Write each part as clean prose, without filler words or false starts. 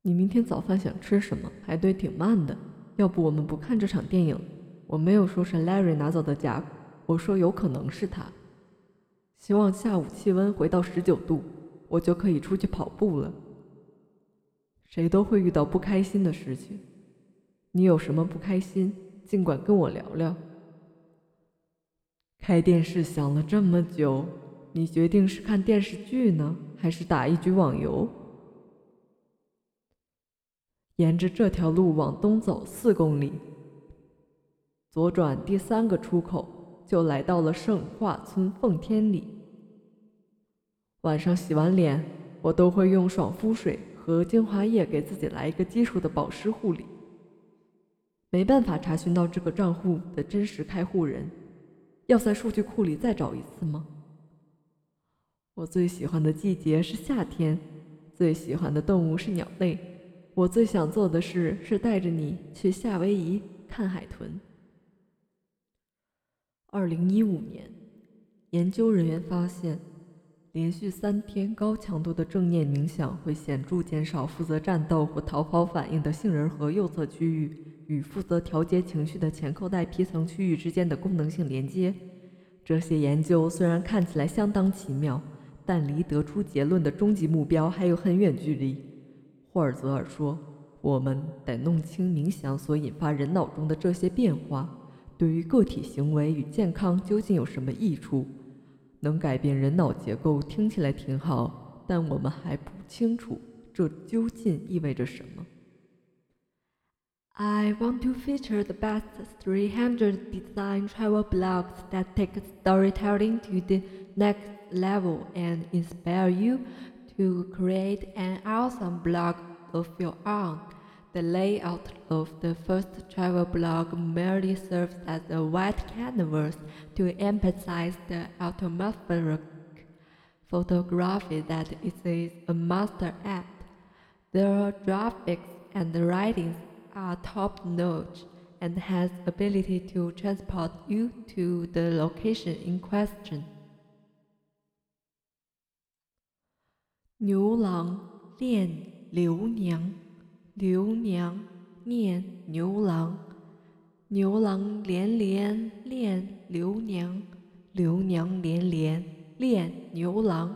你明天早饭想吃什么？排队挺慢的，要不我们不看这场电影？我没有说是 Larry 拿走的甲骨，我说有可能是他。希望下午气温回到19度，我就可以出去跑步了。谁都会遇到不开心的事情，你有什么不开心，尽管跟我聊聊。开电视想了这么久，你决定是看电视剧呢，还是打一局网游？沿着这条路往东走4公里，左转第3个出口，就来到了圣化村奉天里。晚上洗完脸，我都会用爽肤水和精华液给自己来一个基础的保湿护理。没办法查询到这个账户的真实开户人，要在数据库里再找一次吗？我最喜欢的季节是夏天，最喜欢的动物是鸟类，我最想做的事是带着你去夏威夷看海豚。2015年，研究人员发现，连续3天高强度的正念冥想会显著减少负责战斗或逃跑反应的杏仁核右侧区域与负责调节情绪的前扣带皮层区域之间的功能性连接。这些研究虽然看起来相当奇妙，但离得出结论的终极目标还有很远距离。霍尔泽尔说，我们得弄清冥想所引发人脑中的这些变化对于个体行为与健康究竟有什么益处。能改变人脑结构听起来挺好，但我们还不清楚这究竟意味着什么。I want to feature the best 300 design travel blogs that take storytelling to the next level and inspire you to create an awesome blog of your own. The layout of the first travel blog merely serves as a white canvas to emphasize the atmospheric photography that it is a master at. The graphics and the writings are top-notch and has ability to transport you to the location in question. 牛郎恋刘娘，刘娘念牛郎，牛郎连连恋刘娘，刘娘连连恋牛郎。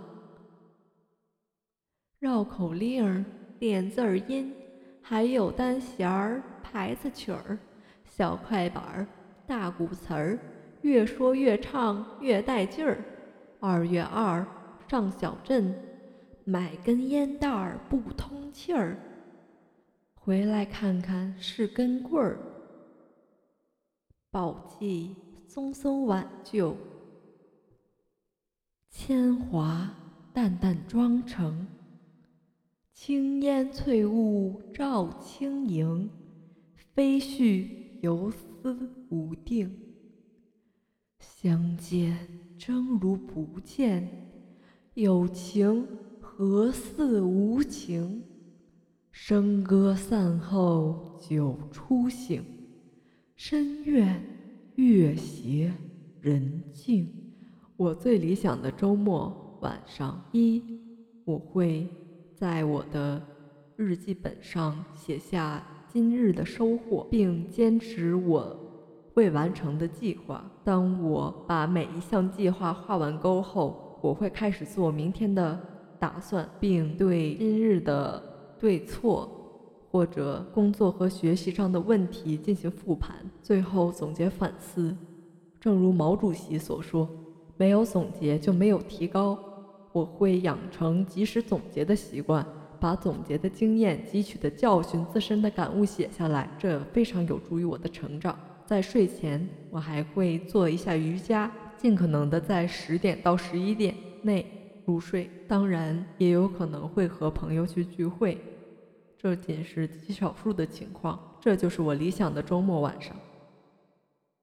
绕口令儿、练字儿音，还有单弦儿、牌子曲儿、小快板儿、大鼓词儿，越说越唱越带劲儿。2月2上小镇，买根烟袋儿不通气儿，回来看看是根棍儿。宝记松松挽救，铅华淡淡妆成。青烟翠雾照轻盈，飞絮游丝无定。相见真如不见，有情何似无情。笙歌散后酒初醒，深院月斜人静。我最理想的周末晚上我会在我的日记本上写下今日的收获，并坚持我未完成的计划。当我把每一项计划画完勾后，我会开始做明天的打算，并对今日的对错或者工作和学习上的问题进行复盘，最后总结反思。正如毛主席所说，没有总结就没有提高。我会养成及时总结的习惯，把总结的经验、汲取的教训、自身的感悟写下来，这非常有助于我的成长。在睡前，我还会做一下瑜伽，尽可能的在10点到11点内入睡。当然，也有可能会和朋友去聚会，这仅是极少数的情况。这就是我理想的周末晚上。